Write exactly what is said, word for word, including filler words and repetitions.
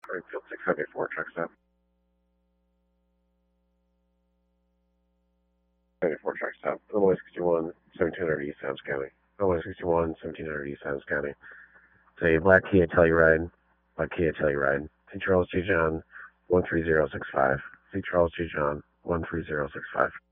Springfield six seventy-four, truck stop. seventy-four, truck stop. Illinois sixty-one, seventeen hundred East Adams County. Illinois sixty-one, seventeen hundred East Adams County. It's a black Kia Telluride. Black Kia Telluride. C. Charles J. John, one three zero six five. C. Charles J. John, one three zero six five.